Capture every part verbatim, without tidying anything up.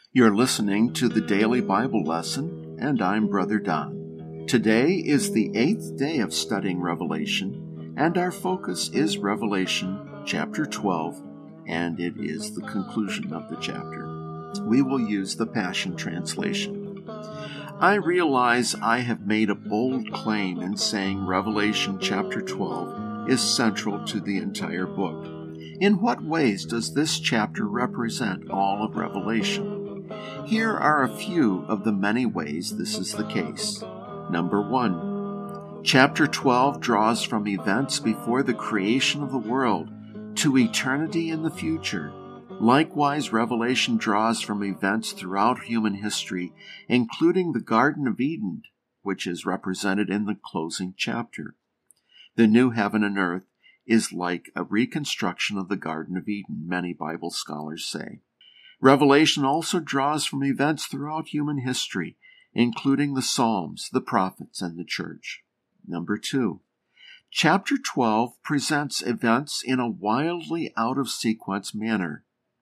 You're listening to the Daily Bible Lesson, and I'm Brother Don. Today is the eighth day of studying Revelation, and our focus is Revelation chapter twelve, and it is the conclusion of the chapter. We will use the Passion Translation. I realize I have made a bold claim in saying Revelation chapter twelve is central to the entire book. In what ways does this chapter represent all of Revelation? Here are a few of the many ways this is the case. Number one, chapter twelve draws from events before the creation of the world to eternity in the future. Likewise, Revelation draws from events throughout human history, including the Garden of Eden, which is represented in the closing chapter. The new heaven and earth is like a reconstruction of the Garden of Eden, many Bible scholars say. Revelation also draws from events throughout human history, including the Psalms, the prophets, and the church. Number two, chapter twelve presents events in a wildly out-of-sequence manner.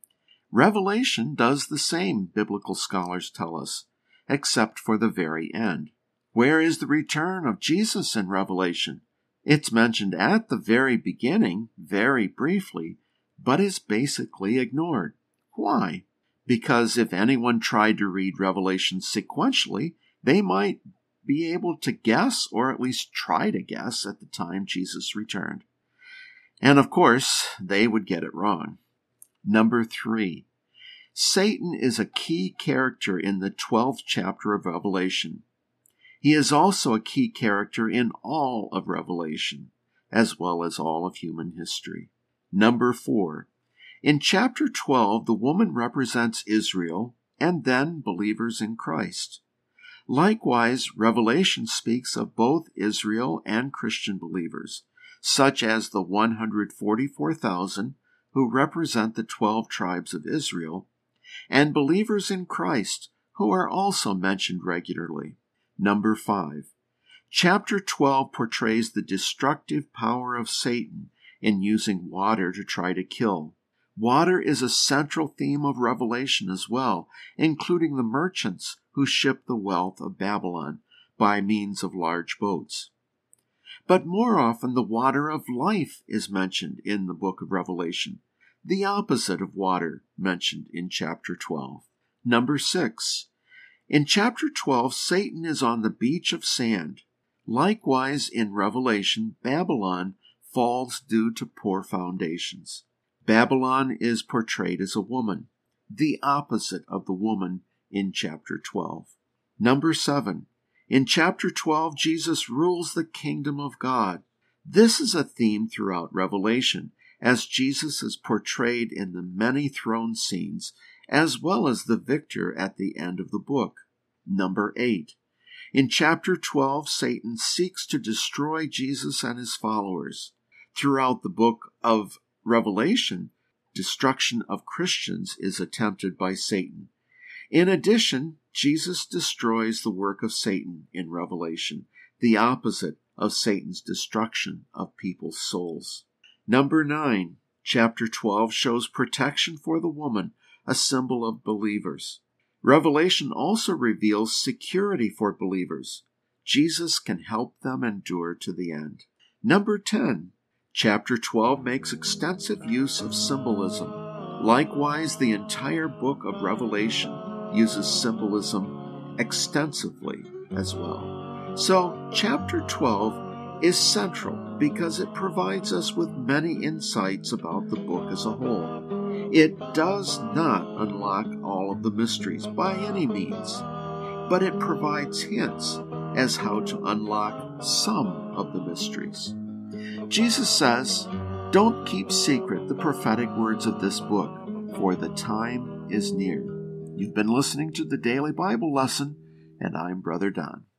Revelation does the same, biblical scholars tell us, except for the very end. Where is the return of Jesus in Revelation? It's mentioned at the very beginning, very briefly, but is basically ignored. Why? Because if anyone tried to read Revelation sequentially, they might be able to guess, or at least try to guess, at the time Jesus returned. And of course, they would get it wrong. Number three, Satan is a key character in the twelfth chapter of Revelation. He is also a key character in all of Revelation, as well as all of human history. Number four, in chapter twelve, the woman represents Israel and then believers in Christ. Likewise, Revelation speaks of both Israel and Christian believers, such as the one hundred forty-four thousand who represent the twelve tribes of Israel, and believers in Christ who are also mentioned regularly. Number five, chapter twelve portrays the destructive power of Satan in using water to try to kill. Water is a central theme of Revelation as well, including the merchants who shipped the wealth of Babylon by means of large boats. But more often, the water of life is mentioned in the book of Revelation, the opposite of water mentioned in chapter twelve. Number six, in chapter twelve, Satan is on the beach of sand. Likewise, in Revelation, Babylon falls due to poor foundations. Babylon is portrayed as a woman, the opposite of the woman in chapter twelve. Number seven, in chapter twelve, Jesus rules the kingdom of God. This is a theme throughout Revelation, as Jesus is portrayed in the many throne scenes, as well as the victor at the end of the book. Number eight, in chapter twelve, Satan seeks to destroy Jesus and his followers. Throughout the book of Revelation, destruction of Christians is attempted by Satan. In addition, Jesus destroys the work of Satan in Revelation, the opposite of Satan's destruction of people's souls. Number nine, chapter twelve shows protection for the woman, a symbol of believers. Revelation also reveals security for believers. Jesus can help them endure to the end. Number ten, chapter twelve makes extensive use of symbolism. Likewise, the entire book of Revelation uses symbolism extensively as well. So, chapter twelve is central because it provides us with many insights about the book as a whole. It does not unlock all of the mysteries by any means, but it provides hints as how to unlock some of the mysteries. Jesus says, "Don't keep secret the prophetic words of this book, for the time is near." You've been listening to the Daily Bible Lesson, and I'm Brother Don.